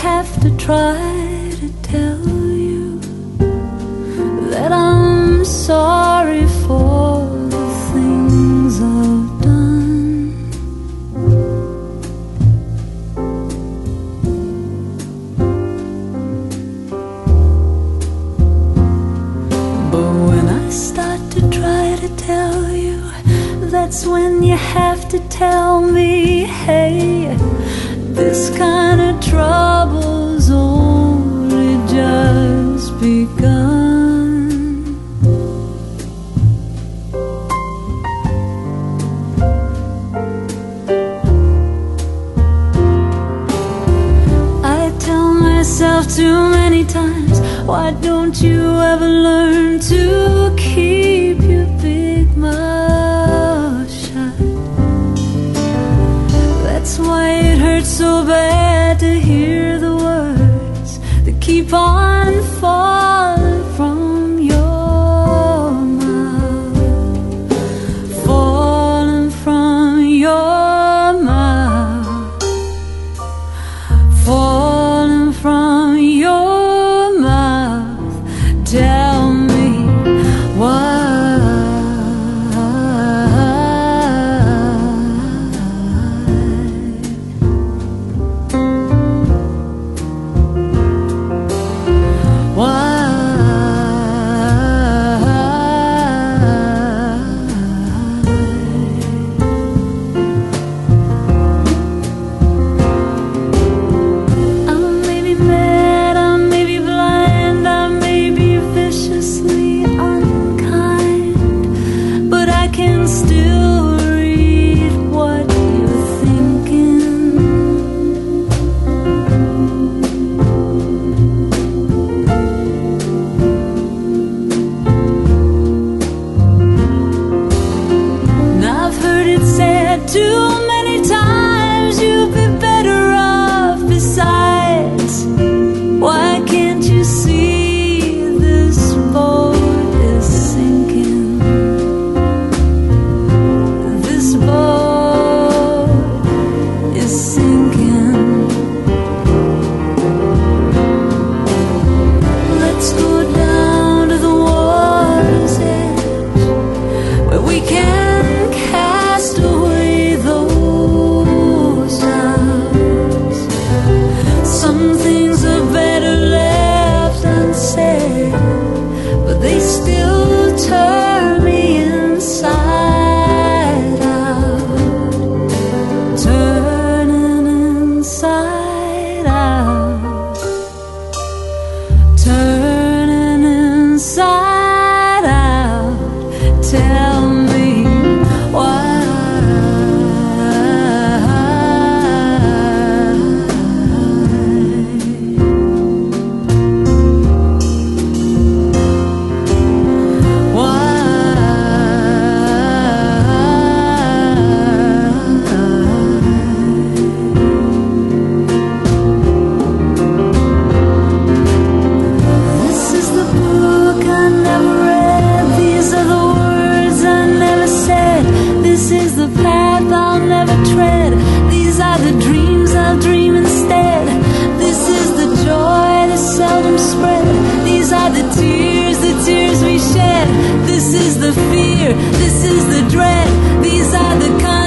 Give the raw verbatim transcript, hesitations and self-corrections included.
have to try to tell you that I'm sorry for the things I've done. But when I start to try to tell you, that's when you have to tell me, hey, this kind of trouble's only just begun. I tell myself too many times, why don't you ever learn to keep your big mouth shut? That's why it hurts so bad to hear the words that keep on falling from your mouth, falling from your mouth, falling from your mouth. Tell me why. Too many times you'd be better off besides. Why can't you see this boat is sinking? This boat is sinking. Let's go down to the water's edge where we can cast away some things are better left unsaid, but they still turn me inside out, turning inside out, turning inside out. Tell me why. The tears, the tears we shed. This is the fear, this is the dread. These are the kind